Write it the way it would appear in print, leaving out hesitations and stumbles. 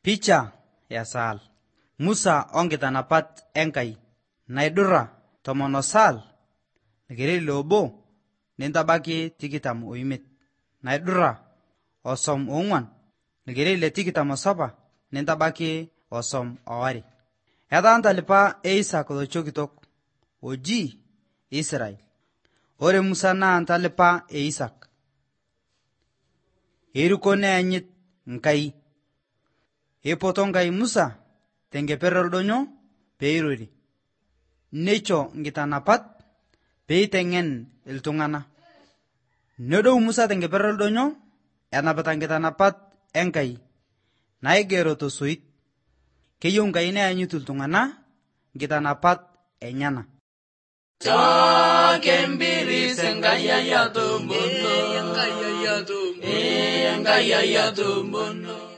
Picha ya Saal. Musa onkitanapat Enkai naidura tomono Saal negere lobo nintabaki tikitam oimet naidura osom ongwan negere le tikitam saba nintabaki osom awari. Etaa ntalipa Isaac lochokitok oji Israel. Ore Musa naa ntalipa Isaac. Eriko neanyit Nkai. Epoto Nkai Musa tenkeper oldonyo peirori. Necho nkitanapat peitengen iltung'ana. Nedou Musa tenkeper oldonyo enapita nkitanapat Enkai naigero tosoit. Keyieu Nkai neanyit iltung'ana nkitanapat enyana. Chakembiri Enkai ayatomono. Enkai ayatomono.